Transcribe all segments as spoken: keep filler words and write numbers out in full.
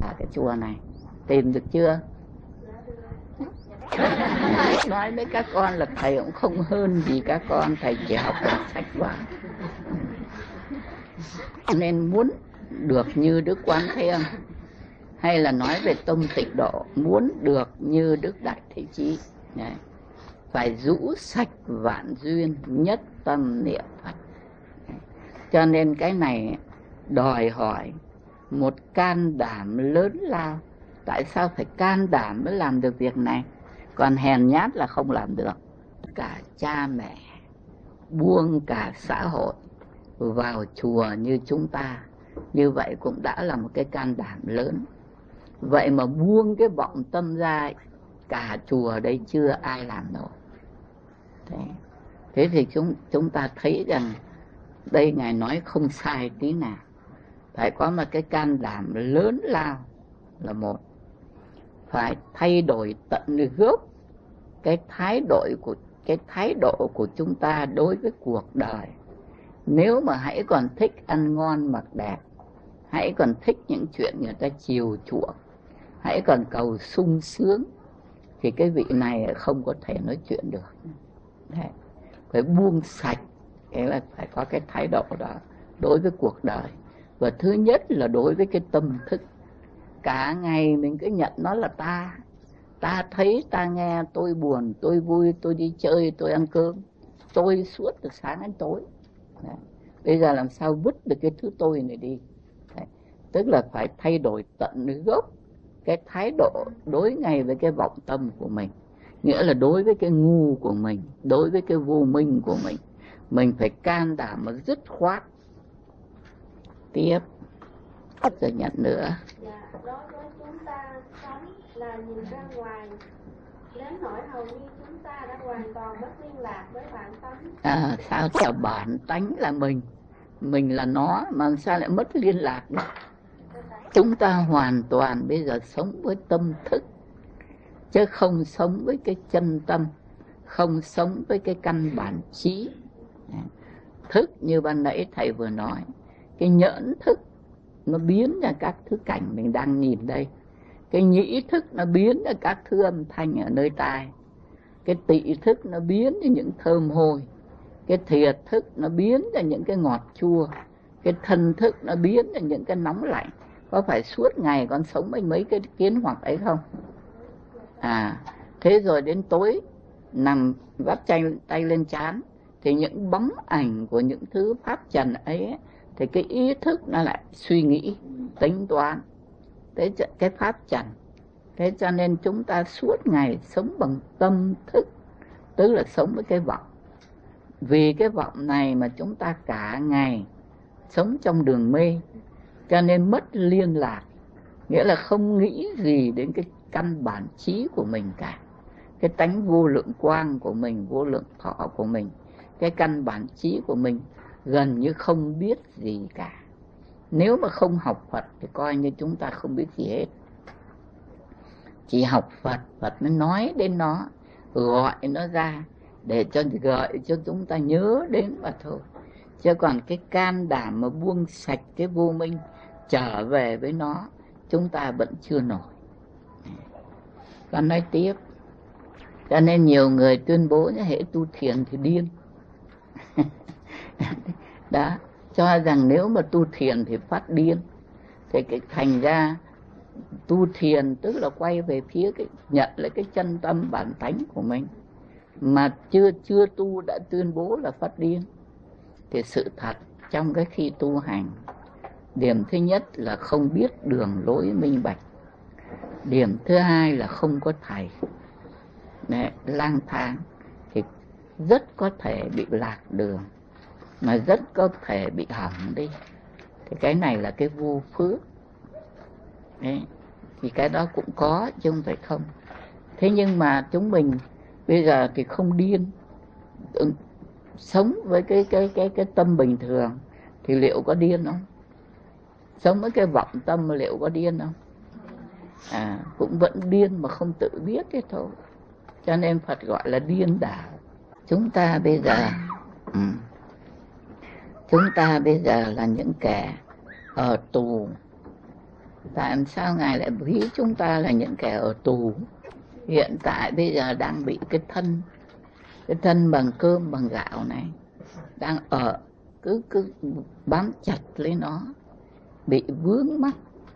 À, cái chùa này tìm được chưa? Nói với các con là thầy cũng không hơn gì các con, thầy chỉ học được sách vở. Nên muốn được như Đức Quán Thế Âm, hay là nói về tông tịnh độ, muốn được như Đức Đại Thế Chí, đấy, phải rũ sạch vạn duyên, nhất tâm niệm Phật. Cho nên cái này đòi hỏi một can đảm lớn lao. Tại sao phải can đảm mới làm được việc này? Còn hèn nhát là không làm được. Cả cha mẹ buông cả xã hội vào chùa như chúng ta, như vậy cũng đã là một cái can đảm lớn. Vậy mà buông cái vọng tâm ra, cả chùa đây chưa ai làm nổi. Thế, thế thì chúng, chúng ta thấy rằng đây Ngài nói không sai tí nào. Phải có một cái can đảm lớn lao là một. Phải thay đổi tận gốc cái thái độ của cái thái độ của chúng ta đối với cuộc đời. Nếu mà hãy còn thích ăn ngon mặc đẹp, hãy còn thích những chuyện người ta chiều chuộng, hãy còn cầu sung sướng, thì cái vị này không có thể nói chuyện được. Đấy. Phải buông sạch, cái là phải có cái thái độ đó đối với cuộc đời. Và thứ nhất là đối với cái tâm thức. Cả ngày mình cứ nhận nó là ta. Ta thấy, ta nghe, tôi buồn, tôi vui, tôi đi chơi, tôi ăn cơm. Tôi suốt từ sáng đến tối. Đấy. Bây giờ làm sao vứt được cái thứ tôi này đi? Đấy. Tức là phải thay đổi tận gốc cái thái độ đối ngay với cái vọng tâm của mình. Nghĩa là đối với cái ngu của mình, đối với cái vô minh của mình, mình phải can đảm mà dứt khoát. Tiếp rồi nhận nữa. Dạ, đối với chúng ta sống là nhìn ra ngoài, đến nỗi hầu như chúng ta đã hoàn toàn mất liên lạc với bản tánh. À, sao cho bản tánh là mình, mình là nó, mà sao lại mất liên lạc được? Chúng ta hoàn toàn bây giờ sống với tâm thức, chứ không sống với cái chân tâm, không sống với cái căn bản trí. Thức như ban nãy thầy vừa nói, cái nhẫn thức nó biến ra các thứ cảnh mình đang nhìn đây. Cái nhĩ thức nó biến ra các thứ âm thanh ở nơi tai. Cái tị thức nó biến ra những thơm hôi. Cái thiệt thức nó biến ra những cái ngọt chua. Cái thân thức nó biến ra những cái nóng lạnh. Có phải suốt ngày con sống với mấy cái kiến hoặc ấy không? À, thế rồi đến tối nằm vắt tay, tay lên trán, thì những bóng ảnh của những thứ pháp trần ấy, thì cái ý thức nó lại suy nghĩ, tính toán thế cái pháp trần. Thế cho nên chúng ta suốt ngày sống bằng tâm thức, tức là sống với cái vọng. Vì cái vọng này mà chúng ta cả ngày sống trong đường mê, cho nên mất liên lạc. Nghĩa là không nghĩ gì đến cái căn bản trí của mình cả. Cái tánh vô lượng quang của mình, vô lượng thọ của mình, cái căn bản trí của mình gần như không biết gì cả. Nếu mà không học Phật thì coi như chúng ta không biết gì hết. Chỉ học Phật, Phật mới nói đến nó, gọi nó ra để cho gợi cho chúng ta nhớ đến mà thôi. Chứ còn cái can đảm mà buông sạch cái vô minh, trở về với nó, chúng ta vẫn chưa nổi. Con nói tiếp. Cho nên nhiều người tuyên bố như hệ tu thiền thì điên. Đó, cho rằng nếu mà tu thiền thì phát điên. Thì cái thành ra tu thiền tức là quay về phía cái nhận lại cái chân tâm bản tánh của mình, mà chưa chưa tu đã tuyên bố là phát điên. Thì sự thật trong cái khi tu hành, điểm thứ nhất là không biết đường lối minh bạch. Điểm thứ hai là không có thầy. Đấy, lang thang thì rất có thể bị lạc đường, mà rất có thể bị hỏng đi. Thì cái này là cái vô phước. Đấy, thì cái đó cũng có chứ không phải không. Thế nhưng mà chúng mình bây giờ thì không điên, sống với cái cái cái cái tâm bình thường thì liệu có điên không? Sống với cái vọng tâm liệu có điên không? À, cũng vẫn điên mà không tự biết thế thôi. Cho nên Phật gọi là điên đảo. Chúng ta bây giờ ừ, chúng ta bây giờ là những kẻ ở tù, Tại sao Ngài lại ví chúng ta là những kẻ ở tù? Hiện tại bây giờ đang bị cái thân, cái thân bằng cơm bằng gạo này, đang ở, cứ cứ bám chặt lấy nó, bị vướng mắc.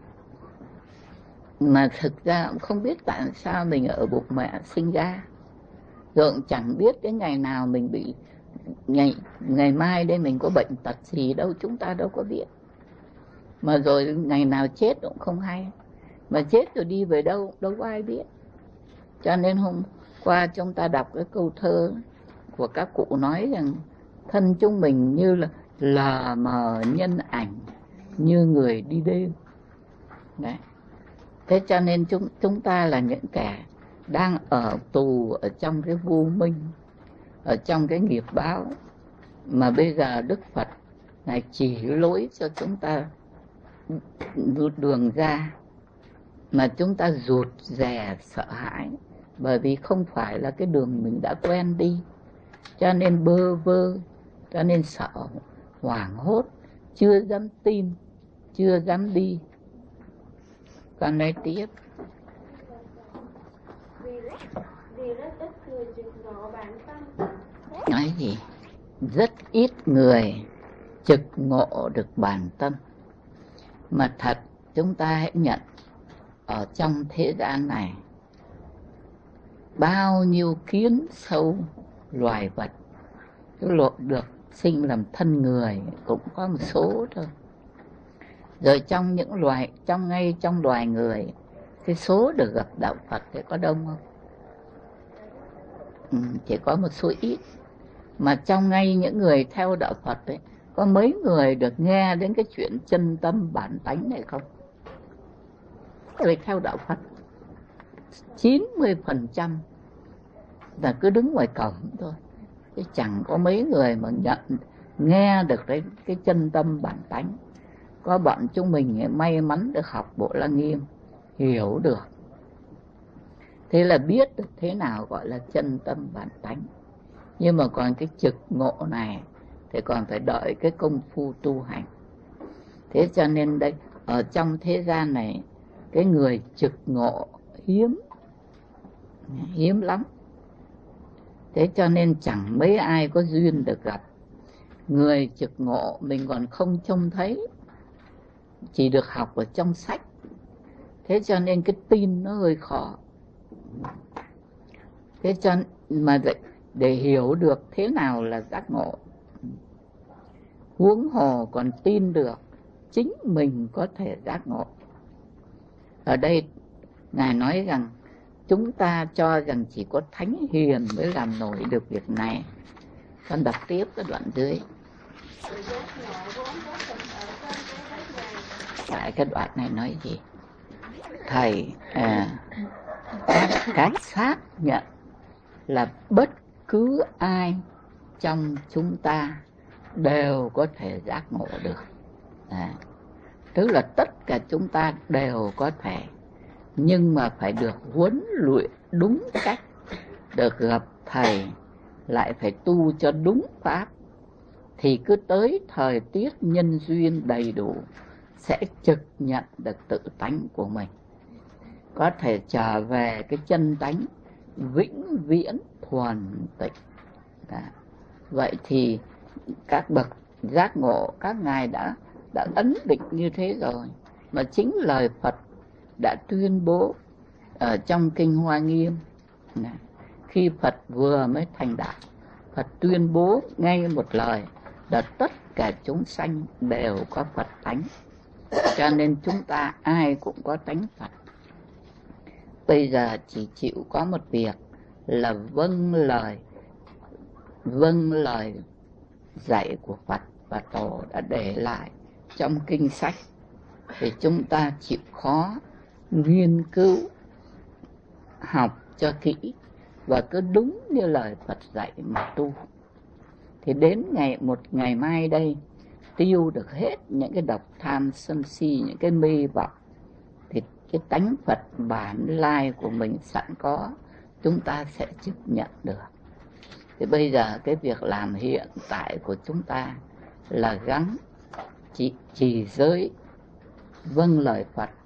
Mà thực ra cũng không biết tại sao mình ở bụng mẹ sinh ra, rồi cũng chẳng biết cái ngày nào mình bị, ngày, ngày mai đây mình có bệnh tật gì đâu, chúng ta đâu có biết. Mà rồi ngày nào chết cũng không hay, mà chết rồi đi về đâu đâu có ai biết. Cho nên hôm qua chúng ta đọc cái câu thơ của các cụ nói rằng thân chúng mình như là lờ mờ nhân ảnh, như người đi đêm. Đấy. Thế cho nên chúng, chúng ta là những kẻ đang ở tù, ở trong cái vô minh, ở trong cái nghiệp báo, mà bây giờ Đức Phật Ngài chỉ lối cho chúng ta đường ra, mà chúng ta rụt rè sợ hãi, bởi vì không phải là cái đường mình đã quen đi, cho nên bơ vơ, cho nên sợ, hoảng hốt, chưa dám tin, chưa dám đi. Con nói tiếp. Vì rất ít người trực ngộ bản tâm. Nói gì? Rất ít người trực ngộ được bản tâm. Mà thật, chúng ta hãy nhận, ở trong thế gian này, bao nhiêu kiến sâu loài vật cái lộ được sinh làm thân người cũng có một số thôi. Rồi trong những loài, trong ngay trong loài người, cái số được gặp đạo Phật thì có đông không? Ừ, chỉ có một số ít. Mà trong ngay những người theo đạo Phật ấy, có mấy người được nghe đến cái chuyện chân tâm bản tánh này không? Người theo đạo Phật chín mươi phần trăm là cứ đứng ngoài cổng thôi, chứ chẳng có mấy người mà nhận nghe được cái, cái chân tâm bản tánh. Có bọn chúng mình may mắn được học Bộ Lăng Nghiêm, hiểu được, thế là biết được thế nào gọi là chân tâm bản tánh. Nhưng mà còn cái trực ngộ này thì còn phải đợi cái công phu tu hành. Thế cho nên đây, ở trong thế gian này, cái người trực ngộ hiếm, hiếm lắm. Thế cho nên chẳng mấy ai có duyên được gặp. Người trực ngộ mình còn không trông thấy, chỉ được học ở trong sách. Thế cho nên cái tin nó hơi khó. Thế cho mà để, để hiểu được thế nào là giác ngộ, huống hồ còn tin được chính mình có thể giác ngộ. Ở đây Ngài nói rằng chúng ta cho rằng chỉ có thánh hiền mới làm nổi được việc này. Con đọc tiếp cái đoạn dưới. Tại cái đoạn này nói gì? Thầy à, cái xác nhận là bất cứ ai trong chúng ta đều có thể giác ngộ được. À, tức là tất cả chúng ta đều có thể, nhưng mà phải được huấn luyện đúng cách, được gặp thầy, lại phải tu cho đúng pháp, thì cứ tới thời tiết nhân duyên đầy đủ sẽ trực nhận được tự tánh của mình, có thể trở về cái chân tánh vĩnh viễn thuần tịnh. Vậy thì các bậc giác ngộ, các ngài đã đã ấn định như thế rồi, mà chính lời Phật đã tuyên bố ở trong Kinh Hoa Nghiêm. Khi Phật vừa mới thành đạo, Phật tuyên bố ngay một lời là tất cả chúng sanh đều có Phật tánh, cho nên chúng ta ai cũng có tánh Phật. Bây giờ chỉ chịu có một việc là vâng lời, vâng lời dạy của Phật và Tổ đã để lại trong kinh sách, thì chúng ta chịu khó nghiên cứu học cho kỹ và cứ đúng như lời Phật dạy mà tu, thì đến ngày một ngày mai đây tiêu được hết những cái độc tham sân si, những cái mê vọng, thì cái tánh Phật bản lai của mình sẵn có, chúng ta sẽ chấp nhận được. Thì bây giờ cái việc làm hiện tại của chúng ta là gắng chỉ, chỉ giới vâng lời Phật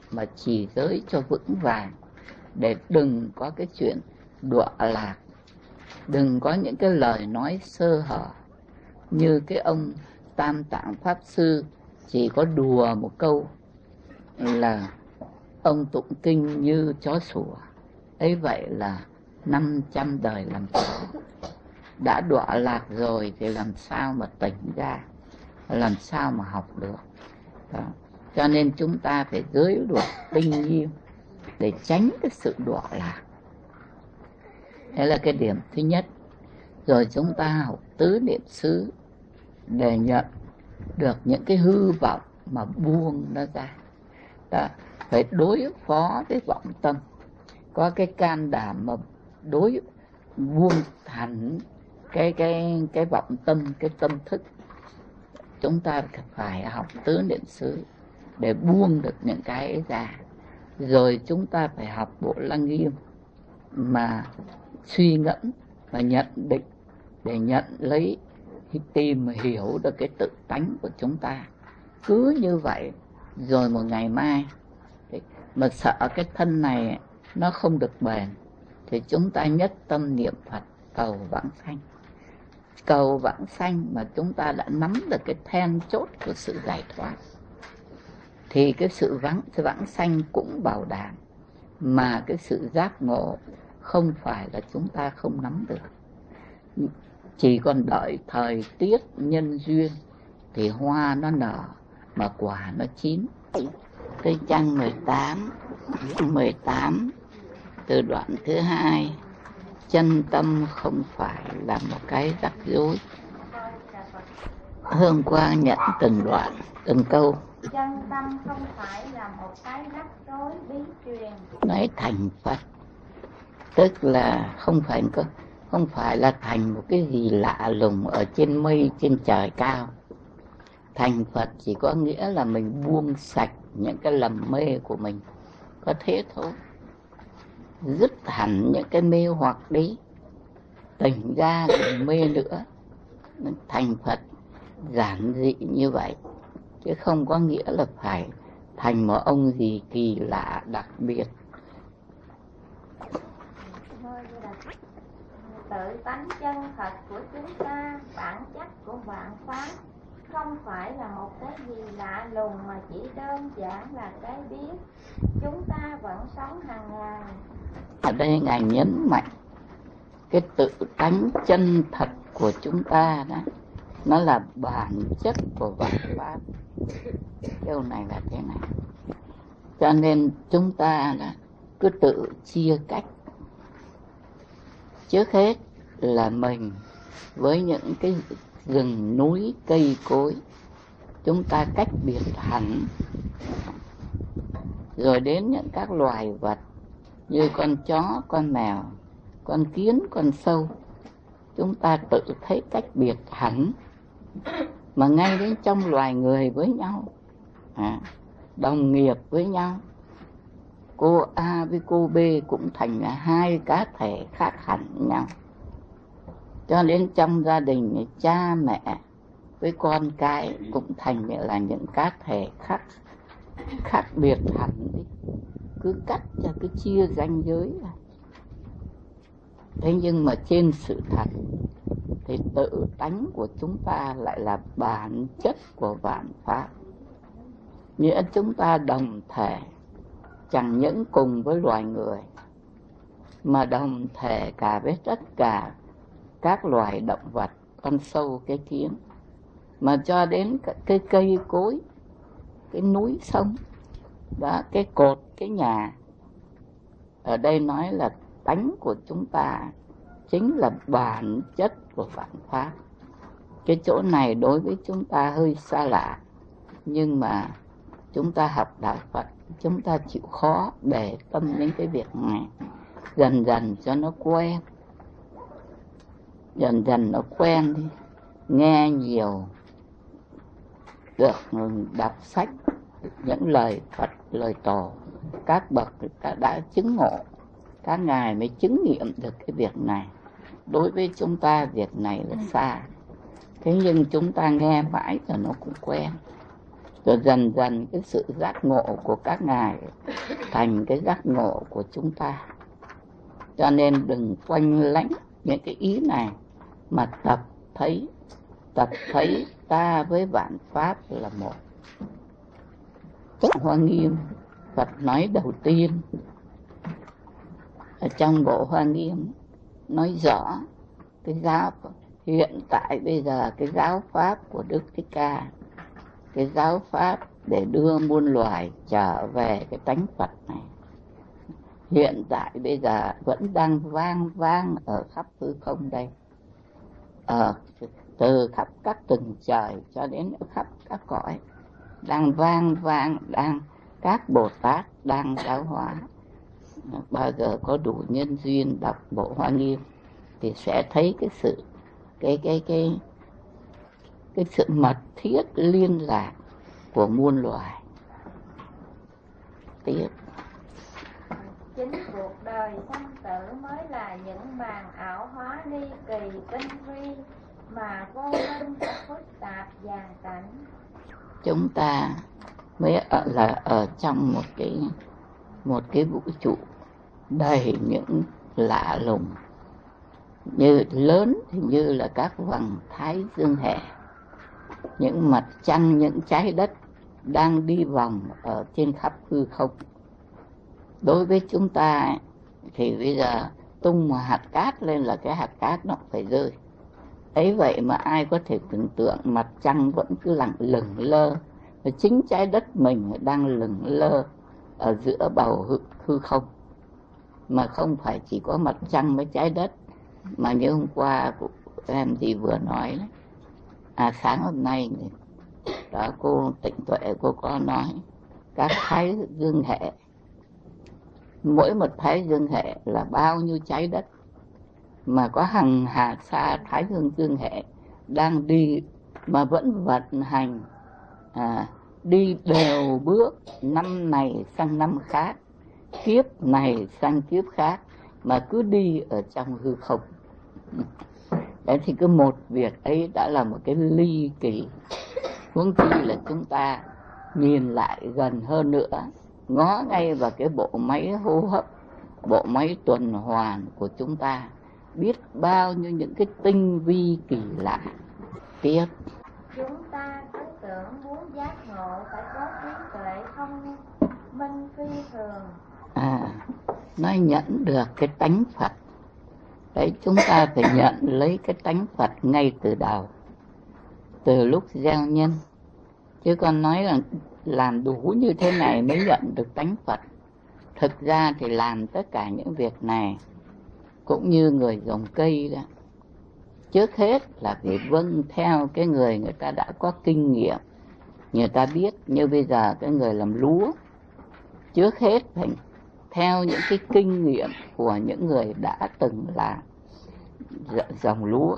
mà trì giới cho vững vàng, để đừng có cái chuyện đọa lạc, đừng có những cái lời nói sơ hở. Như cái ông Tam Tạng Pháp Sư chỉ có đùa một câu là ông tụng kinh như chó sủa, ấy vậy là năm trăm đời làm chó. Đã đọa lạc rồi thì làm sao mà tỉnh ra, làm sao mà học được. Đó. Cho nên chúng ta phải giới luật tinh nghiêm để tránh cái sự đọa lạc. Đấy là cái điểm thứ nhất. Rồi chúng ta học tứ niệm xứ để nhận được những cái hư vọng mà buông nó ra. Đó. Phải đối phó với vọng tâm, có cái can đảm mà đối buông hẳn cái cái cái vọng tâm, cái tâm thức. Chúng ta phải học tứ niệm xứ để buông được những cái ấy ra. Rồi chúng ta phải học bộ Lăng Nghiêm mà suy ngẫm và nhận định, để nhận lấy, tìm hiểu được cái tự tánh của chúng ta. Cứ như vậy rồi một ngày mai mà sợ cái thân này nó không được bền thì chúng ta nhất tâm niệm Phật cầu vãng sanh. Cầu vãng sanh mà chúng ta đã nắm được cái then chốt của sự giải thoát thì cái sự vãng, vãng sanh cũng bảo đảm. Mà cái sự giác ngộ không phải là chúng ta không nắm được, chỉ còn đợi thời tiết nhân duyên thì hoa nó nở mà quả nó chín. Cái trang mười tám, mười tám từ đoạn thứ hai, chân tâm không phải là một cái rắc rối. Hôm qua nhận từng đoạn, từng câu. Chân tâm không phải là một cái rắc rối bí truyền. Nói thành Phật, tức là không phải có, không phải là thành một cái gì lạ lùng ở trên mây, trên trời cao. Thành Phật chỉ có nghĩa là mình buông sạch những cái lầm mê của mình, có thế thôi. Dứt hẳn những cái mê hoặc đi, tỉnh ra đừng mê nữa. Thành Phật giản dị như vậy, chứ không có nghĩa là phải thành một ông gì kỳ lạ đặc biệt. Tự tánh chân thật của chúng ta, bản chất của vạn pháp không phải là một cái gì lạ lùng mà chỉ đơn giản là cái biết chúng ta vẫn sống hàng ngày. Ở đây Ngài nhấn mạnh cái tự tánh chân thật của chúng ta đó, nó là bản chất của vạn pháp. Câu này là thế này. Cho nên chúng ta là cứ tự chia cách. Trước hết là mình với những cái rừng núi cây cối, chúng ta cách biệt hẳn. Rồi đến những các loài vật như con chó, con mèo, con kiến, con sâu, chúng ta tự thấy cách biệt hẳn. Mà ngay đến trong loài người với nhau, à, đồng nghiệp với nhau, cô A với cô B cũng thành hai cá thể khác hẳn nhau. Cho đến trong gia đình, cha mẹ với con cái cũng thành là những cá thể khác khác biệt hẳn đi. Cứ cắt cho, cứ chia ranh giới ra. Thế nhưng mà trên sự thật thì tự tánh của chúng ta lại là bản chất của vạn pháp. Nghĩa chúng ta đồng thể, chẳng những cùng với loài người, mà đồng thể cả với tất cả các loài động vật, con sâu, cái kiến, mà cho đến cái cây cối, cái núi sông, đó, cái cột, cái nhà. Ở đây nói là tánh của chúng ta chính là bản chất của vạn pháp. Cái chỗ này đối với chúng ta hơi xa lạ, nhưng mà chúng ta học đạo Phật, chúng ta chịu khó để tâm đến cái việc này, dần dần cho nó quen. Dần dần nó quen đi, nghe nhiều, được đọc sách, những lời Phật, lời Tổ, các bậc đã, đã chứng ngộ, các ngài mới chứng nghiệm được cái việc này. Đối với chúng ta việc này là xa, thế nhưng chúng ta nghe mãi rồi nó cũng quen. Rồi dần dần cái sự giác ngộ của các ngài thành cái giác ngộ của chúng ta. Cho nên đừng quanh lãnh những cái ý này, mà tập thấy, tập thấy ta với vạn pháp là một. Hoa Nghiêm Phật nói đầu tiên ở trong bộ Hoa Nghiêm nói rõ cái giáo hiện tại bây giờ, cái giáo pháp của Đức Thích Ca, cái giáo pháp để đưa muôn loài trở về cái tánh Phật này, hiện tại bây giờ vẫn đang vang vang ở khắp hư không đây, ở từ khắp các tầng trời cho đến khắp các cõi, đang vang vang, đang các Bồ Tát đang giáo hóa. Bao giờ có đủ nhân duyên đọc bộ Hoa Nghiêm thì sẽ thấy cái sự cái cái cái cái sự mật thiết liên lạc của muôn loài. Tiếp. Chính cuộc đời sanh tử mới là những màn ảo hóa ly kỳ tinh vi mà vô minh đã phức tạp dàn cảnh. Chúng ta mới ở là ở trong một cái một cái vũ trụ đầy những lạ lùng, như lớn thì như là các vầng thái dương hệ, những mặt trăng, những trái đất đang đi vòng ở trên khắp hư không. Đối với chúng ta thì bây giờ tung một hạt cát lên là cái hạt cát nó phải rơi. Ấy vậy mà ai có thể tưởng tượng mặt trăng vẫn cứ lặng lừng lơ, và chính trái đất mình đang lừng lơ ở giữa bầu hư, hư không. Mà không phải chỉ có mặt trăng với trái đất, mà như hôm qua em gì vừa nói đấy. À sáng hôm nay đó cô Tịnh Tuệ cô có nói các thái dương hệ, mỗi một thái dương hệ là bao nhiêu trái đất, mà có hàng hà sa thái dương dương hệ đang đi mà vẫn vận hành, à, đi đều bước năm này sang năm khác, kiếp này sang kiếp khác, mà cứ đi ở trong hư không. Đấy thì cứ một việc ấy đã là một cái ly kỳ, huống chi là chúng ta nhìn lại gần hơn nữa, ngó ngay vào cái bộ máy hô hấp, bộ máy tuần hoàn của chúng ta, biết bao nhiêu những cái tinh vi kỳ lạ. Tiếp. Chúng ta cứ tưởng muốn giác ngộ phải có trí tuệ thông minh phi thường. À, nó nhận được cái tánh Phật. Đấy, chúng ta phải nhận lấy cái tánh Phật ngay từ đầu, từ lúc gieo nhân. Chứ còn nói là làm đủ như thế này mới nhận được tánh Phật. Thực ra thì làm tất cả những việc này cũng như người trồng cây đó. Trước hết là phải vâng theo cái người người ta đã có kinh nghiệm, người ta biết. Như bây giờ cái người làm lúa, trước hết phải theo những cái kinh nghiệm của những người đã từng làm dòng lúa.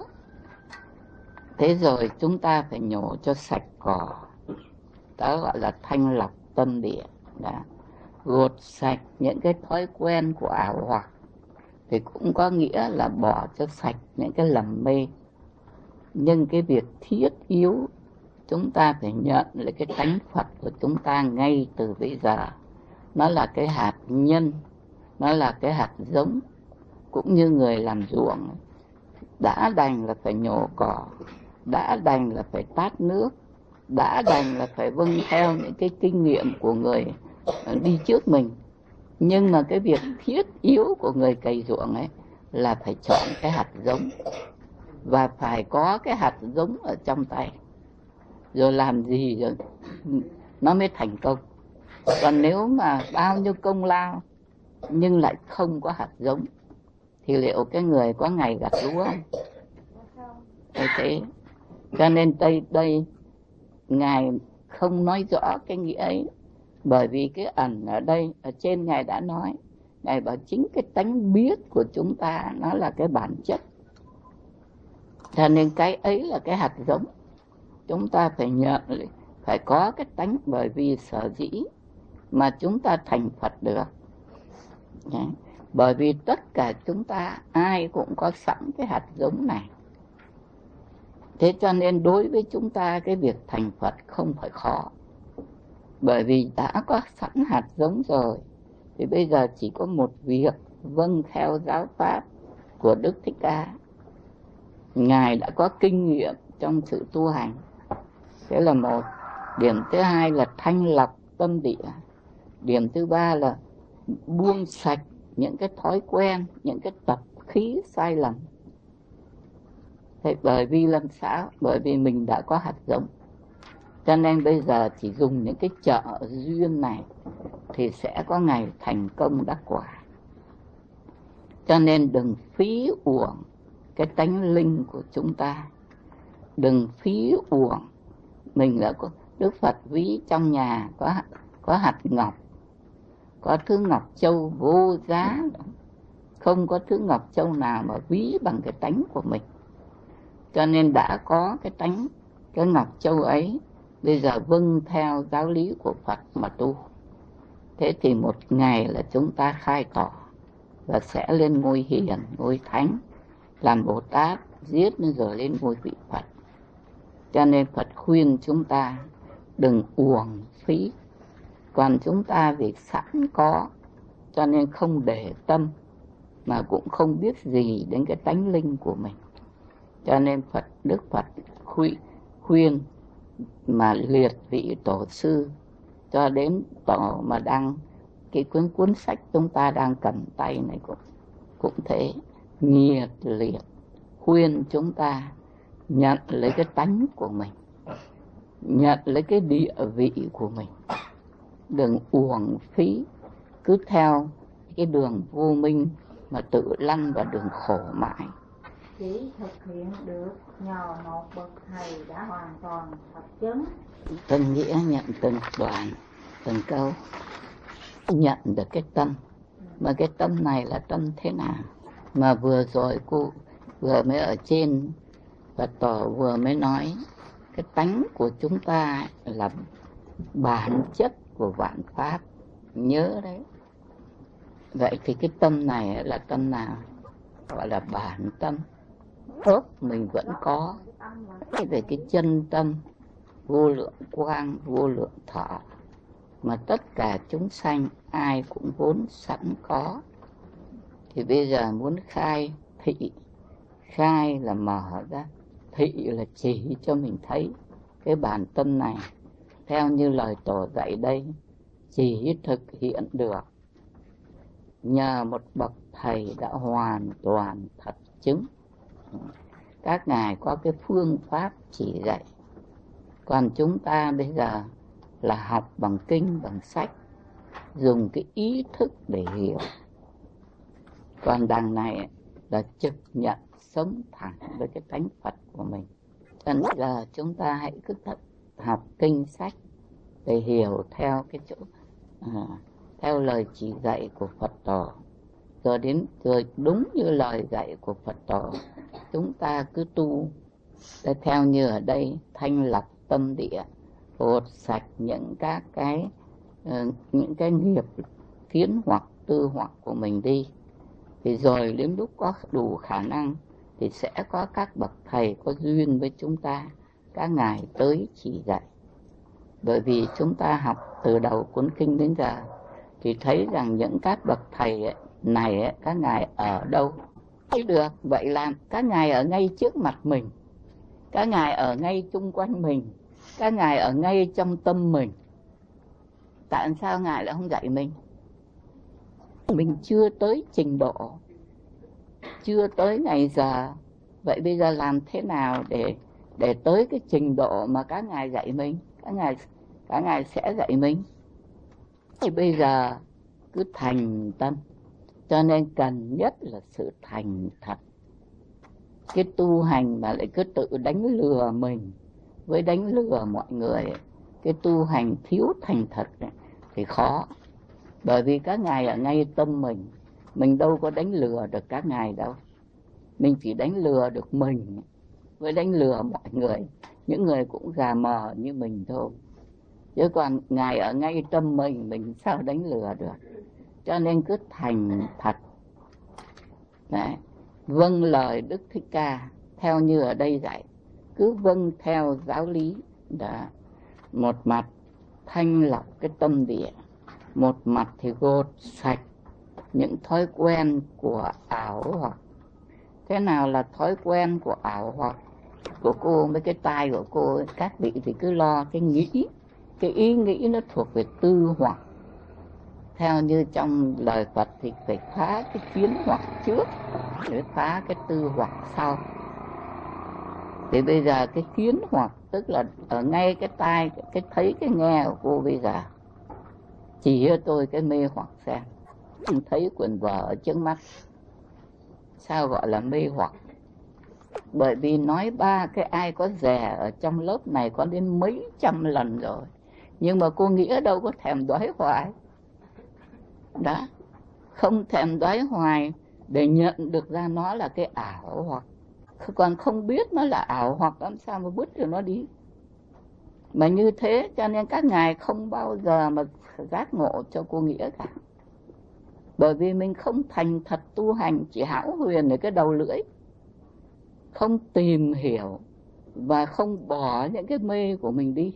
Thế rồi chúng ta phải nhổ cho sạch cỏ, đó gọi là thanh lọc tâm địa, đó. Gột sạch những cái thói quen của ảo hoặc, thì cũng có nghĩa là bỏ cho sạch những cái lầm mê. Nhưng cái việc thiết yếu chúng ta phải nhận lấy cái tánh Phật của chúng ta ngay từ bây giờ. Nó là cái hạt nhân, nó là cái hạt giống. Cũng như người làm ruộng, đã đành là phải nhổ cỏ, đã đành là phải tát nước, đã đành là phải vâng theo những cái kinh nghiệm của người đi trước mình. Nhưng mà cái việc thiết yếu của người cày ruộng ấy là phải chọn cái hạt giống, và phải có cái hạt giống ở trong tay, rồi làm gì rồi nó mới thành công. Còn nếu mà bao nhiêu công lao nhưng lại không có hạt giống thì liệu cái người có ngày gặt lúa không? Thế thế. Cho nên đây, đây Ngài không nói rõ cái nghĩa ấy, bởi vì cái ẩn ở đây, ở trên Ngài đã nói, Ngài bảo chính cái tánh biết của chúng ta nó là cái bản chất. Cho nên cái ấy là cái hạt giống. Chúng ta phải nhận, phải có cái tánh, bởi vì sở dĩ mà chúng ta thành Phật được. Bởi vì tất cả chúng ta ai cũng có sẵn cái hạt giống này. Thế cho nên đối với chúng ta cái việc thành Phật không phải khó. Bởi vì đã có sẵn hạt giống rồi, thì bây giờ chỉ có một việc vâng theo giáo pháp của Đức Thích Ca. Ngài đã có kinh nghiệm trong sự tu hành. Thế là một. Điểm thứ hai là thanh lọc tâm địa. Điểm thứ ba là buông sạch những cái thói quen, những cái tập khí sai lầm. Thế bởi vì làm sao? Bởi vì mình đã có hạt giống. Cho nên bây giờ chỉ dùng những cái trợ duyên này thì sẽ có ngày thành công đắc quả. Cho nên đừng phí uổng cái tánh linh của chúng ta. Đừng phí uổng. Mình đã có Đức Phật ví trong nhà có, có hạt ngọc, có thứ ngọc châu vô giá. Không có thứ ngọc châu nào mà ví bằng cái tánh của mình. Cho nên đã có cái tánh, cái ngọc châu ấy, bây giờ vâng theo giáo lý của Phật mà tu. Thế thì một ngày là chúng ta khai tỏ và sẽ lên ngôi hiền, ngôi thánh, làm Bồ Tát, giết rồi lên ngôi vị Phật. Cho nên Phật khuyên chúng ta đừng uổng phí. Còn chúng ta vì sẵn có, cho nên không để tâm, mà cũng không biết gì đến cái tánh linh của mình. Cho nên Phật, Đức Phật khuyên, khuyên mà liệt vị tổ sư cho đến tổ mà đang cái cuốn cuốn sách chúng ta đang cầm tay này cũng cũng thế, nhiệt liệt khuyên chúng ta nhận lấy cái tánh của mình, nhận lấy cái địa vị của mình, đừng uổng phí cứ theo cái đường vô minh mà tự lăn vào đường khổ mãi. Chỉ thực hiện được nhờ một bậc thầy đã hoàn toàn thật chứng. Từng nghĩa nhận từng đoạn, từng câu, nhận được cái tâm. Mà cái tâm này là tâm thế nào? Mà vừa rồi cô vừa mới ở trên Phật tổ vừa mới nói cái tánh của chúng ta là bản chất của vạn pháp. Nhớ đấy. Vậy thì cái tâm này là tâm nào? Gọi là bản tâm. Ớt mình vẫn có. Về cái chân tâm vô lượng quang, vô lượng thọ mà tất cả chúng sanh ai cũng vốn sẵn có. Thì bây giờ muốn khai thị, khai là mở ra, thị là chỉ cho mình thấy cái bản tâm này. Theo như lời tổ dạy đây, chỉ thực hiện được nhờ một bậc thầy đã hoàn toàn thật chứng. Các ngài có cái phương pháp chỉ dạy. Còn chúng ta bây giờ là học bằng kinh, bằng sách, dùng cái ý thức để hiểu. Còn đằng này là trực nhận sống thẳng với cái tánh Phật của mình. Cho nên giờ chúng ta hãy cứ thật học kinh sách để hiểu theo cái chỗ à, theo lời chỉ dạy của Phật tổ. Rồi đến rồi đúng như lời dạy của Phật tổ, chúng ta cứ tu để theo như ở đây, thanh lọc tâm địa, lột sạch những các cái uh, những cái nghiệp kiến hoặc tư hoặc của mình đi. Thì rồi đến lúc có đủ khả năng thì sẽ có các bậc thầy có duyên với chúng ta, các ngài tới chỉ dạy. Bởi vì chúng ta học từ đầu cuốn kinh đến giờ thì thấy rằng những các bậc thầy ấy, này ấy, các ngài ở đâu thấy được. Vậy là các ngài ở ngay trước mặt mình, các ngài ở ngay chung quanh mình, các ngài ở ngay trong tâm mình. Tại sao ngài lại không dạy mình? Mình chưa tới trình độ, chưa tới ngày giờ. Vậy bây giờ làm thế nào để để tới cái trình độ mà các ngài dạy mình? Các ngài các ngài sẽ dạy mình. Thì bây giờ cứ thành tâm. Cho nên cần nhất là sự thành thật. Cái tu hành mà lại cứ tự đánh lừa mình với đánh lừa mọi người, cái tu hành thiếu thành thật thì khó. Bởi vì các ngài ở ngay tâm mình, mình đâu có đánh lừa được các ngài đâu. Mình chỉ đánh lừa được mình với đánh lừa mọi người, những người cũng gà mờ như mình thôi. Chứ còn ngài ở ngay tâm mình, mình sao đánh lừa được. Cho nên cứ thành thật. Đấy. Vâng lời Đức Thích Ca theo như ở đây dạy, cứ vâng theo giáo lý. Đó. Một mặt thanh lọc cái tâm địa, một mặt thì gột sạch những thói quen của ảo hoặc. Thế nào là thói quen của ảo hoặc của cô với cái tai của cô ấy? Các vị thì cứ lo cái nghĩ, cái ý nghĩ nó thuộc về tư hoặc. Theo như trong lời Phật thì phải phá cái kiến hoặc trước để phá cái tư hoặc sau. Thì bây giờ cái kiến hoặc tức là ở ngay cái tai, cái thấy cái nghe của cô bây giờ. Chỉ cho tôi cái mê hoặc xem. Không thấy quyển vở ở trước mắt. Sao gọi là mê hoặc? Bởi vì nói ba cái ai có dè ở trong lớp này có đến mấy trăm lần rồi. Nhưng mà cô Nghĩa đâu có thèm đoái hoài. Đó, không thèm đoái hoài để nhận được ra nó là cái ảo hoặc. Còn không biết nó là ảo hoặc làm sao mà bứt được nó đi. Mà như thế cho nên các ngài không bao giờ mà giác ngộ cho cô Nghĩa cả. Bởi vì mình không thành thật tu hành, chỉ hão huyền ở cái đầu lưỡi, không tìm hiểu và không bỏ những cái mê của mình đi.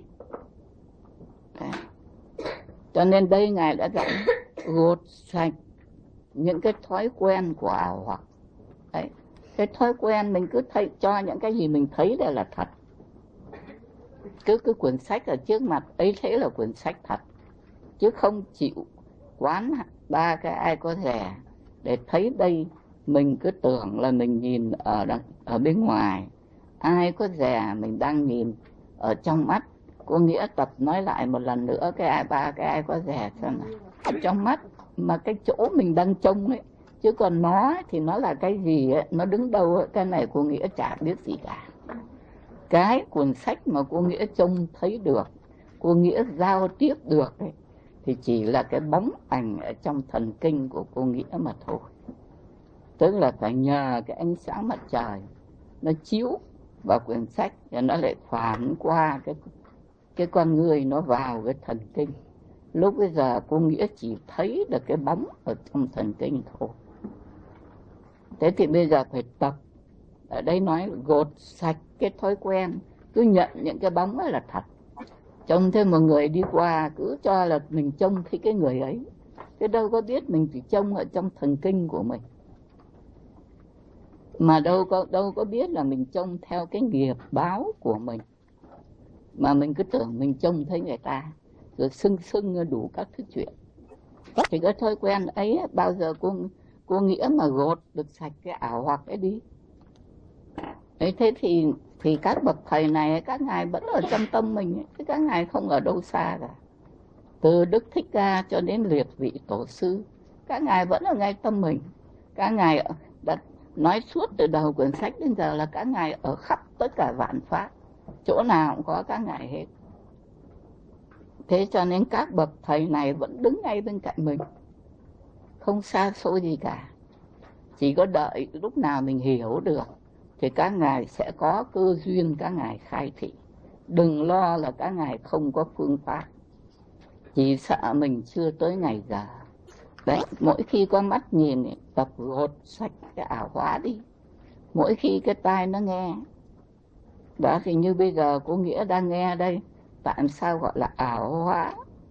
Đấy. Cho nên đây ngài đã dạy gột sạch những cái thói quen của ảo hoặc. Đấy. Cái thói quen mình cứ thấy cho những cái gì mình thấy đây là thật. Cứ cái quyển sách ở trước mặt ấy thế là quyển sách thật, chứ không chịu quán ba cái ai có rẻ để thấy đây. Mình cứ tưởng là mình nhìn ở đằng, ở bên ngoài, ai có rẻ mình đang nhìn ở trong mắt. Có nghĩa tập nói lại một lần nữa cái ai ba cái ai có rẻ xem nào. Ở trong mắt mà cái chỗ mình đang trông ấy, chứ còn nó thì nó là cái gì ấy, nó đứng đâu ấy, cái này cô Nghĩa chả biết gì cả. Cái cuốn sách mà cô Nghĩa trông thấy được, cô Nghĩa giao tiếp được ấy, thì chỉ là cái bóng ảnh ở trong thần kinh của cô Nghĩa mà thôi. Tức là phải nhờ cái ánh sáng mặt trời nó chiếu vào quyển sách, và nó lại phản qua cái cái con người nó vào cái thần kinh. Lúc bây giờ cô Nghĩa chỉ thấy được cái bóng ở trong thần kinh thôi. Thế thì bây giờ phải tập. Ở đây nói gột sạch cái thói quen, cứ nhận những cái bóng ấy là thật. Trông thêm một người đi qua cứ cho là mình trông thấy cái người ấy, chứ đâu có biết mình chỉ trông ở trong thần kinh của mình. Mà đâu có, đâu có biết là mình trông theo cái nghiệp báo của mình. Mà mình cứ tưởng mình trông thấy người ta, rồi sưng sưng đủ các thứ chuyện. Thì cái thói quen ấy bao giờ cô, cô Nghĩa mà gột được sạch cái ảo hoặc ấy đi. Đấy, thế thì, thì các bậc thầy này, các ngài vẫn ở trong tâm mình, chứ các ngài không ở đâu xa cả. Từ Đức Thích Ca cho đến liệt vị tổ sư, các ngài vẫn ở ngay tâm mình. Các ngài đã nói suốt từ đầu quyển sách đến giờ là các ngài ở khắp tất cả vạn pháp, chỗ nào cũng có các ngài hết. Thế cho nên các bậc thầy này vẫn đứng ngay bên cạnh mình, không xa xôi gì cả. Chỉ có đợi lúc nào mình hiểu được thì các ngài sẽ có cơ duyên các ngài khai thị. Đừng lo là các ngài không có phương pháp, chỉ sợ mình chưa tới ngày giờ. Đấy, mỗi khi có mắt nhìn ấy, tập gột sạch cái ảo hóa đi. Mỗi khi cái tai nó nghe, đó thì như bây giờ cô Nghĩa đang nghe đây, tại sao gọi là ảo hóa?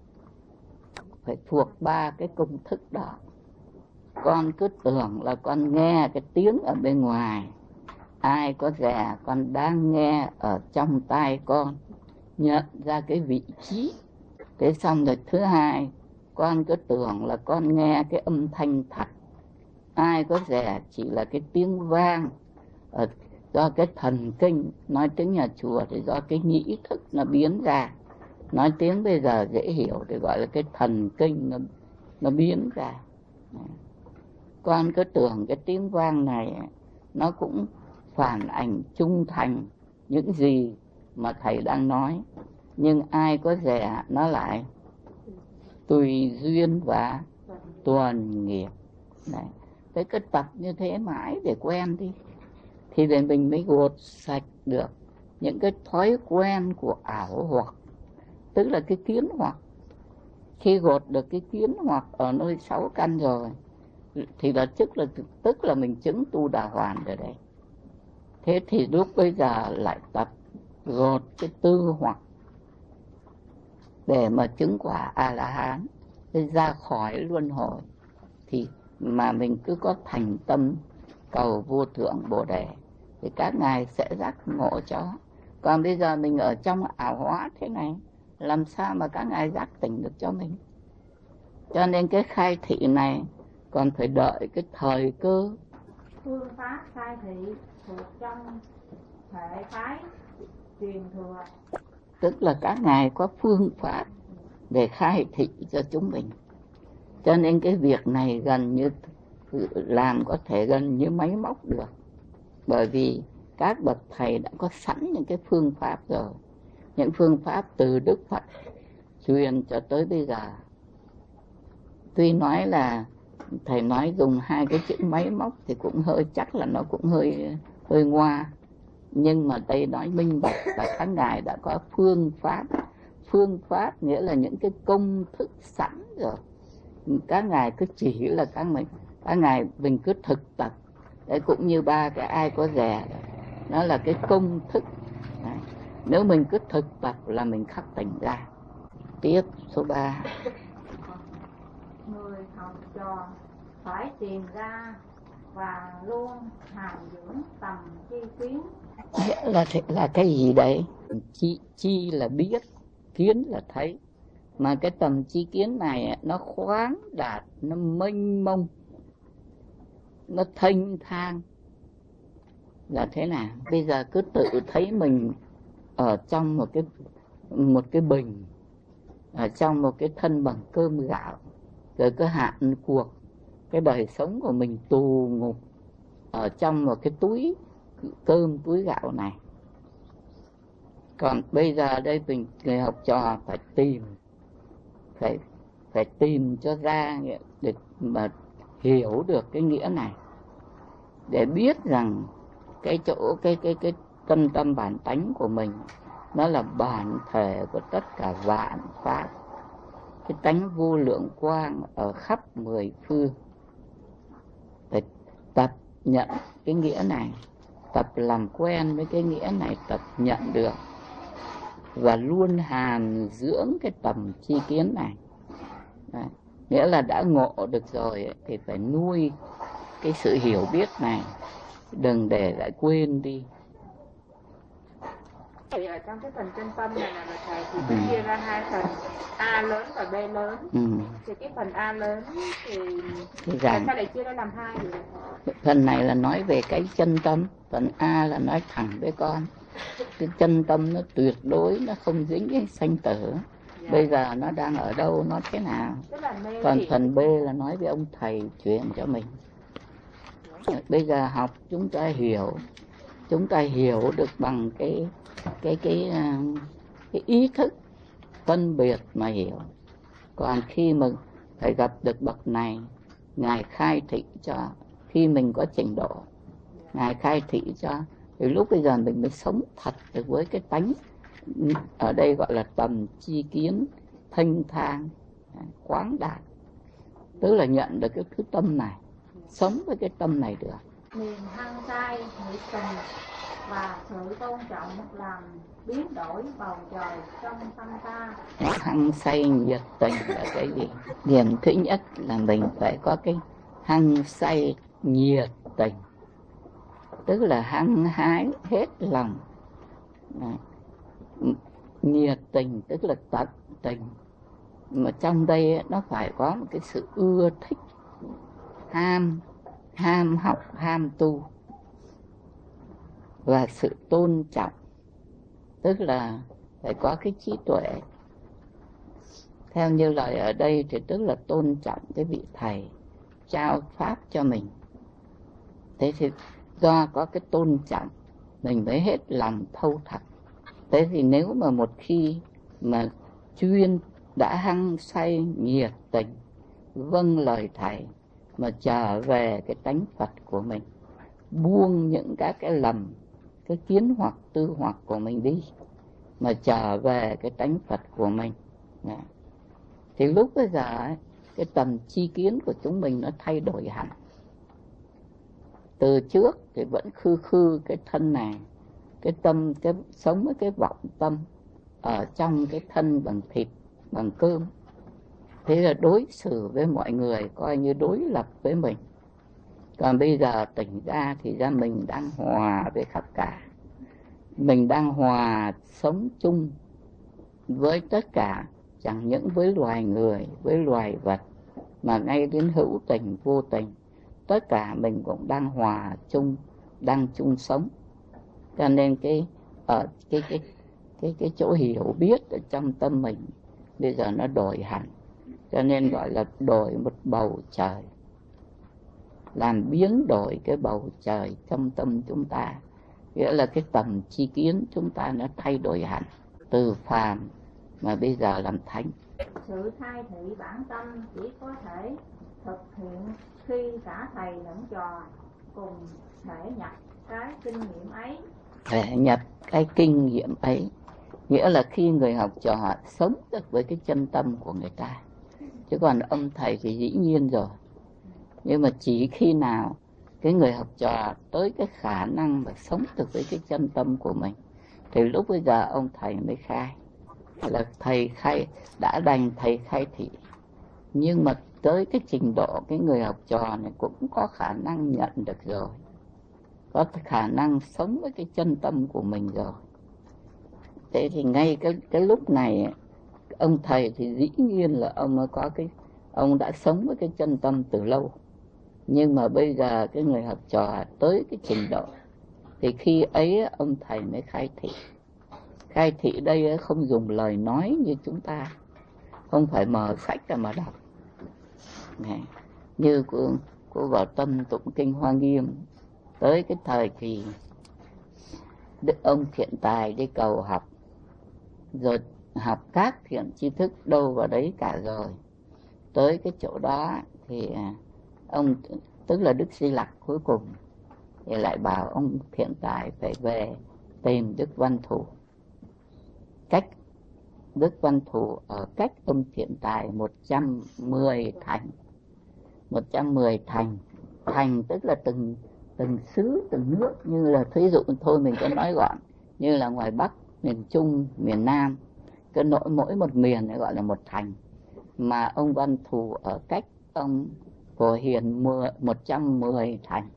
Phải thuộc ba cái công thức đó. Con cứ tưởng là con nghe cái tiếng ở bên ngoài, ai có dè con đang nghe ở trong tai con, nhận ra cái vị trí. Thế xong rồi thứ hai, con cứ tưởng là con nghe cái âm thanh thật, ai có dè chỉ là cái tiếng vang. Ở, do cái thần kinh, nói tiếng nhà chùa thì do cái nhĩ thức nó biến ra. Nói tiếng bây giờ dễ hiểu thì gọi là cái thần kinh nó, nó biến ra. Con cứ tưởng cái tiếng vang này nó cũng phản ảnh trung thành những gì mà thầy đang nói. Nhưng ai có dè nó lại tùy duyên và tuần nghiệp. Đấy. Thế cứ tập như thế mãi để quen đi, thì để mình mới gột sạch được những cái thói quen của ảo hoặc, tức là cái kiến hoặc. Khi gột được cái kiến hoặc ở nơi sáu căn rồi thì là tức là tức là mình chứng tu đà hoàn rồi đấy. Thế thì lúc bây giờ lại tập gột cái tư hoặc. để mà chứng quả A-la-hán, ra khỏi luân hồi, thì mà mình cứ có thành tâm cầu vô thượng Bồ Đề thì các ngài sẽ giác ngộ cho. Còn bây giờ mình ở trong ảo hóa thế này, làm sao mà các ngài giác tỉnh được cho mình? Cho nên cái khai thị này còn phải đợi cái thời cơ. Phương pháp khai thị thuộc trong hệ phái truyền thừa, tức là các ngài có phương pháp để khai thị cho chúng mình. Cho nên cái việc này gần như làm có thể gần như máy móc được, bởi vì các bậc thầy đã có sẵn những cái phương pháp rồi, những phương pháp từ Đức Phật truyền cho tới bây giờ. Tuy nói là thầy nói dùng hai cái chữ máy móc thì cũng hơi, chắc là nó cũng hơi hơi ngoa, nhưng mà đây nói minh bạch là các ngài đã có phương pháp. Phương pháp nghĩa là những cái công thức sẵn rồi, các ngài cứ chỉ là các mình các ngài mình cứ thực tập. Đấy, cũng như ba cái ai có rẻ, nó là cái công thức. Đấy, nếu mình cứ thực tập là mình khắc tỉnh ra. Tiếp số ba. Người học trò phải tìm ra và luôn hàm dưỡng tầm chi kiến. Nghĩa là là cái gì đấy? Chi, chi là biết, kiến là thấy. Mà cái tầm chi kiến này nó khoáng đạt, nó mênh mông, nó thênh thang. Là thế nào? Bây giờ cứ tự thấy mình ở trong một cái một cái bình, ở trong một cái thân bằng cơm gạo, rồi cứ hạn cuộc cái đời sống của mình tù ngục ở trong một cái túi cơm, túi gạo này. Còn bây giờ đây mình người học trò phải tìm, phải phải tìm cho ra để mà hiểu được cái nghĩa này, để biết rằng cái chỗ cái cái cái tâm tâm bản tánh của mình nó là bản thể của tất cả vạn pháp, cái tánh vô lượng quang ở khắp mười phương. Phải tập nhận cái nghĩa này, tập làm quen với cái nghĩa này, tập nhận được và luôn hàm dưỡng cái tầm chi kiến này. Đấy, nghĩa là đã ngộ được rồi thì phải nuôi cái sự hiểu biết này, đừng để lại quên đi. Thì ở trong cái phần chân tâm này là thầy thì ừ. chia ra hai phần A lớn và B lớn. Ừ. Thì cái phần A lớn thì, thì rằng, sao lại chia ra làm hai vậy? Phần này là nói về cái chân tâm, phần A là nói thẳng với con. Cái chân tâm nó tuyệt đối, nó không dính cái sanh tử. Dạ. Bây giờ nó đang ở đâu, nó thế nào. Còn phần B là nói với ông thầy truyền cho mình. Bây giờ học chúng ta hiểu, chúng ta hiểu được bằng cái cái cái cái ý thức phân biệt mà hiểu. Còn khi mà phải gặp được bậc này, ngài khai thị cho, khi mình có trình độ, ngài khai thị cho, thì lúc bây giờ mình mới sống thật được với cái tánh ở đây gọi là tầm chi kiến thanh thang quán đạt, tức là nhận được cái thứ tâm này, sống với cái tâm này được. Niềm hăng say, nhiệt tình và sự tôn trọng làm biến đổi bầu trời trong tâm ta. Hăng say nhiệt tình là cái gì? Điểm thứ nhất là mình phải có cái hăng say nhiệt tình, tức là hăng hái hết lòng. Nhiệt tình tức là tận tình, mà trong đây nó phải có một cái sự ưa thích, ham ham học, ham tu, và sự tôn trọng, tức là phải có cái trí tuệ. Theo như lời ở đây thì tức là tôn trọng cái vị thầy trao pháp cho mình. Thế thì do có cái tôn trọng mình mới hết lòng thâu thật. Thế thì nếu mà một khi mà chuyên đã hăng say nhiệt tình vâng lời thầy, mà trở về cái tánh Phật của mình, buông những các cái lầm, cái kiến hoặc tư hoặc của mình đi, mà trở về cái tánh Phật của mình, thì lúc bây giờ ấy, cái tầm chi kiến của chúng mình nó thay đổi hẳn. Từ trước thì vẫn khư khư cái thân này, cái tâm, cái sống với cái vọng tâm ở trong cái thân bằng thịt, bằng cơm. Thế là đối xử với mọi người coi như đối lập với mình. Còn bây giờ tỉnh ra thì ra mình đang hòa với khắp cả. Mình đang hòa sống chung với tất cả, chẳng những với loài người, với loài vật, mà ngay đến hữu tình, vô tình. Tất cả mình cũng đang hòa chung, đang chung sống. Cho nên cái ở cái cái cái cái chỗ hiểu biết ở trong tâm mình bây giờ nó đổi hẳn. Cho nên gọi là đổi một bầu trời, làm biến đổi cái bầu trời trong tâm chúng ta. Nghĩa là cái tầm tri kiến chúng ta nó thay đổi hẳn, từ phàm mà bây giờ làm thánh. Sự khai thị bản tâm chỉ có thể thực hiện khi cả thầy lẫn trò cùng thể nhập cái kinh nghiệm ấy. Thể nhập cái kinh nghiệm ấy nghĩa là khi người học trò sống được với cái chân tâm của người ta. Chứ còn ông thầy thì dĩ nhiên rồi. Nhưng mà chỉ khi nào cái người học trò tới cái khả năng mà sống được với cái chân tâm của mình thì lúc bây giờ ông thầy mới khai. Là thầy khai, đã đành thầy khai thị. Nhưng mà tới cái trình độ cái người học trò này cũng có khả năng nhận được rồi, có khả năng sống với cái chân tâm của mình rồi. Thế thì ngay cái, cái lúc này ông thầy thì dĩ nhiên là ông có cái ông đã sống với cái chân tâm từ lâu. Nhưng mà bây giờ cái người học trò tới cái trình độ thì khi ấy ông thầy mới khai thị. Khai thị đây không dùng lời nói như chúng ta, không phải mở sách ra mà đọc. Như cô, cô vào tâm tụng kinh Hoa Nghiêm, tới cái thời kỳ Đức ông Thiện Tài đi cầu học, rồi học các thiện tri thức đâu vào đấy cả rồi. Tới cái chỗ đó thì ông, tức là Đức Di Lặc cuối cùng, thì lại bảo ông Thiện Tài phải về tìm Đức Văn Thù. Cách Đức Văn Thù ở cách ông Thiện Tài một trăm mười thành. một trăm mười thành. Thành tức là từng từng xứ, từng nước, như là thí dụ thôi mình có nói gọn, như là ngoài Bắc, miền Trung, miền Nam, cái nội mỗi một miền này gọi là một thành. Mà ông Văn Thù ở cách ông Phổ Hiền một trăm mười thành.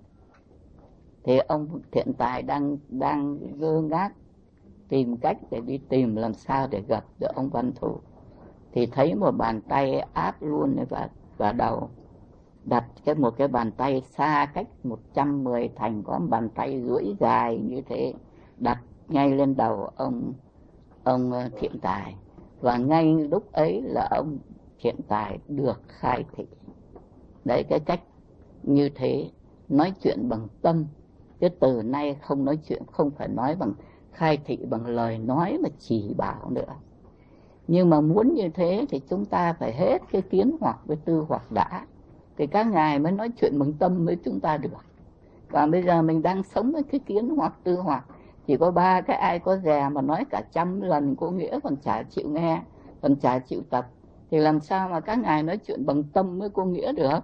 Thì ông Thiện Tài đang đang ngơ ngác tìm cách để đi tìm làm sao để gặp được ông Văn Thù. Thì thấy một bàn tay áp luôn vào, vào đầu. Đặt cái một cái bàn tay xa cách một trăm mười thành, có một bàn tay duỗi dài như thế, đặt ngay lên đầu ông ông Thiện Tài. Và ngay lúc ấy là ông Thiện Tài được khai thị. Đấy, cái cách như thế, nói chuyện bằng tâm. Chứ từ nay không nói chuyện, không phải nói bằng khai thị bằng lời nói mà chỉ bảo nữa. Nhưng mà muốn như thế thì chúng ta phải hết cái kiến hoặc với tư hoặc đã, thì các ngài mới nói chuyện bằng tâm với chúng ta được. Và bây giờ mình đang sống với cái kiến hoặc tư hoặc, chỉ có ba cái ai có dè mà nói cả trăm lần cô nghĩa còn chả chịu nghe, còn chả chịu tập, thì làm sao mà các ngài nói chuyện bằng tâm với cô nghĩa được.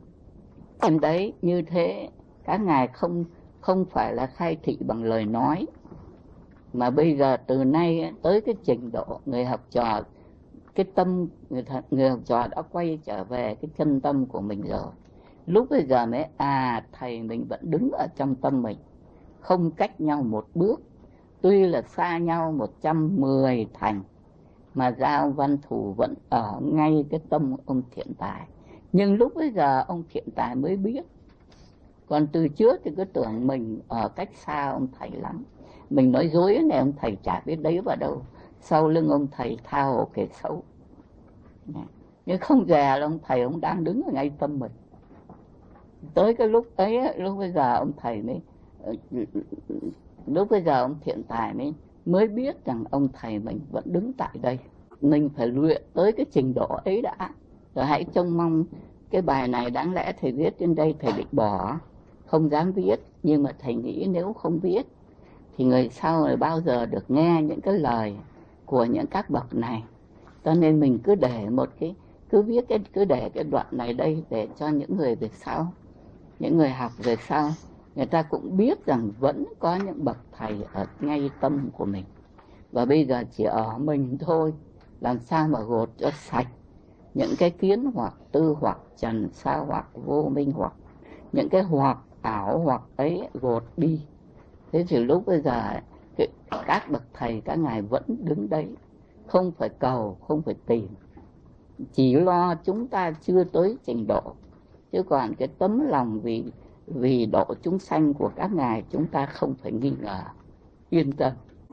Còn đấy, như thế các ngài không không phải là khai thị bằng lời nói, mà bây giờ từ nay tới cái trình độ người học trò, cái tâm người, thật, người học trò đã quay trở về cái chân tâm của mình rồi. Lúc bây giờ mới à thầy mình vẫn đứng ở trong tâm mình, không cách nhau một bước. Tuy là xa nhau một trăm mười thành, mà Giao Văn Thù vẫn ở ngay cái tâm ông Thiện Tài. Nhưng lúc bây giờ ông Thiện Tài mới biết. Còn từ trước thì cứ tưởng mình ở cách xa ông thầy lắm. Mình nói dối này, ông thầy chả biết đấy vào đâu. Sau lưng ông thầy tha hồ kể xấu. Nhưng không dè là ông thầy ông đang đứng ở ngay tâm mình. Tới cái lúc ấy, lúc bây giờ ông thầy mới, lúc bây giờ ông Thiện Tài mới mới biết rằng ông thầy mình vẫn đứng tại đây. Mình phải luyện tới cái trình độ ấy đã, rồi hãy trông mong cái bài này. Đáng lẽ thầy viết trên đây thầy định bỏ, không dám viết, nhưng mà thầy nghĩ nếu không viết thì người sau này bao giờ được nghe những cái lời của những các bậc này. Cho nên mình cứ để một cái, cứ viết cái, cứ để cái đoạn này đây để cho những người về sau, những người học về sau, người ta cũng biết rằng vẫn có những bậc thầy ở ngay tâm của mình. Và bây giờ chỉ ở mình thôi, làm sao mà gột cho sạch những cái kiến hoặc tư hoặc trần sa hoặc vô minh hoặc những cái hoặc ảo hoặc ấy gột đi. Thế thì lúc bây giờ các bậc thầy các ngài vẫn đứng đấy, không phải cầu, không phải tìm, chỉ lo chúng ta chưa tới trình độ, chứ còn cái tấm lòng vì vì độ chúng sanh của các ngài chúng ta không phải nghi ngờ, yên tâm.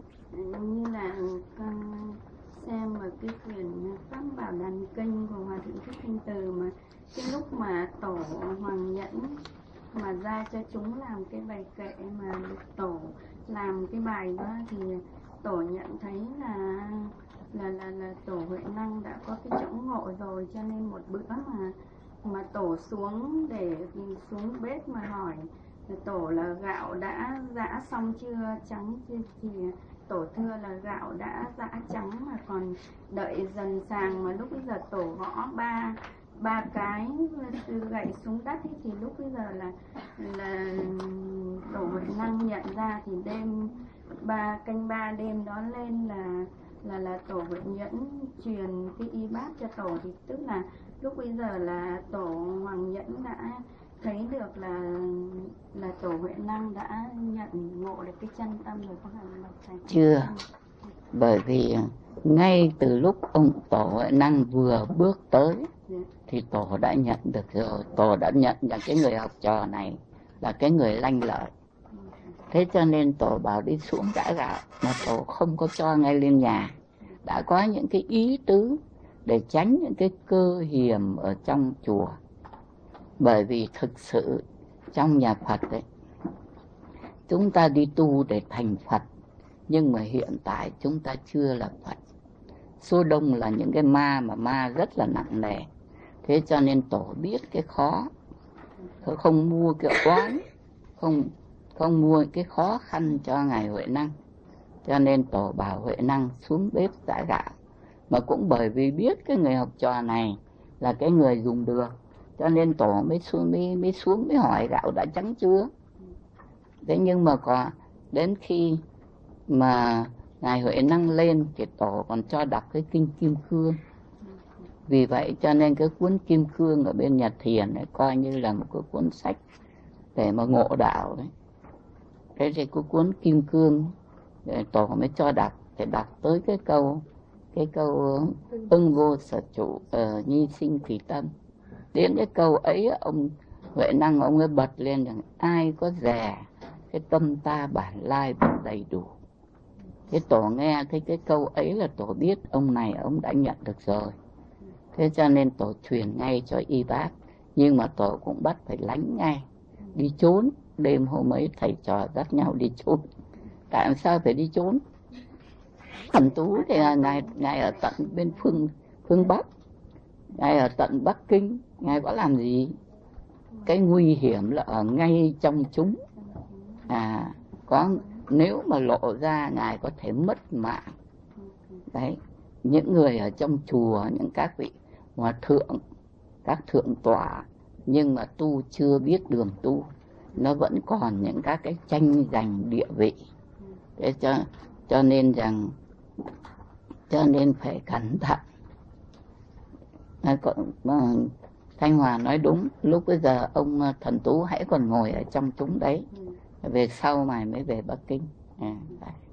Như là con xem vào cái quyển Pháp Bảo Đàn Kinh của Hòa Thượng Thích Thanh Từ, mà cái lúc mà tổ Hoàng Nhẫn mà ra cho chúng làm cái bài kệ mà tổ làm cái bài đó, thì tổ nhận thấy là là là là tổ Huệ Năng đã có cái chỗ ngộ rồi, cho nên một bữa mà mà tổ xuống để xuống bếp mà hỏi tổ là gạo đã giã xong chưa, trắng chưa, thì tổ thưa là gạo đã giã trắng mà còn đợi dần sàng. Mà lúc bây giờ tổ gõ ba ba cái từ gậy xuống đất ấy, thì lúc bây giờ là là tổ Huệ Năng nhận ra, thì đêm ba canh ba đêm đó lên là là là tổ Huệ Nhẫn truyền cái y bát cho tổ, thì tức là lúc bây giờ là tổ Hoàng Nhẫn đã thấy được là là tổ Huệ Năng đã nhận ngộ được cái chân tâm rồi, có phải không thầy? Chưa, bởi vì ngay từ lúc ông tổ Huệ Năng vừa bước tới thì tổ đã nhận được rồi, tổ đã nhận rằng cái người học trò này là cái người lanh lợi. Thế cho nên tổ bảo đi xuống giã gạo, mà tổ không có cho ngay lên nhà, đã có những cái ý tứ để tránh những cái cơ hiểm ở trong chùa. Bởi vì thực sự trong nhà Phật ấy, chúng ta đi tu để thành Phật, nhưng mà hiện tại chúng ta chưa là Phật. Số đông là những cái ma mà ma rất là nặng nề. Thế cho nên tổ biết cái khó, không mua cái oán, không không mua cái khó khăn cho ngài Huệ Năng. Cho nên tổ bảo Huệ Năng xuống bếp giã gạo. Mà cũng bởi vì biết cái người học trò này là cái người dùng được, cho nên tổ mới xuống mới, mới xuống mới hỏi gạo đã trắng chưa. Thế nhưng mà có đến khi mà ngài Huệ Năng lên thì tổ còn cho đọc cái kinh Kim Cương. Vì vậy cho nên cái cuốn Kim Cương ở bên nhà thiền ấy coi như là một cái cuốn sách để mà ngộ đạo đấy. Thế thì cái cuốn Kim Cương để tổ mới cho đọc, để đọc tới cái câu cái câu ưng vô sở trụ, uh, nhi sinh thủy tâm. Đến cái câu ấy ông Huệ Năng ông ấy bật lên rằng ai có rẻ cái tâm ta bản lai vẫn đầy đủ. Thế tổ nghe thấy cái câu ấy là tổ biết ông này ông đã nhận được rồi. Thế cho nên tổ truyền ngay cho y bác, nhưng mà tổ cũng bắt phải lánh ngay, đi trốn. Đêm hôm ấy thầy trò dắt nhau đi trốn. Tại sao phải đi trốn? Thần Tú thì là ngài, ngài ở tận bên phương, phương Bắc, ngài ở tận Bắc Kinh, ngài có làm gì? Cái nguy hiểm là ở ngay trong chúng. À, có nếu mà lộ ra ngài có thể mất mạng. Đấy, những người ở trong chùa, những các vị hòa thượng, các thượng tọa, nhưng mà tu chưa biết đường tu, nó vẫn còn những các cái tranh giành địa vị. Thế cho, cho nên rằng cho nên phải cẩn thận. Thanh Hòa nói đúng, lúc bây giờ ông Thần Tú hãy còn ngồi ở trong chúng đấy, về sau mày mới về Bắc Kinh. À,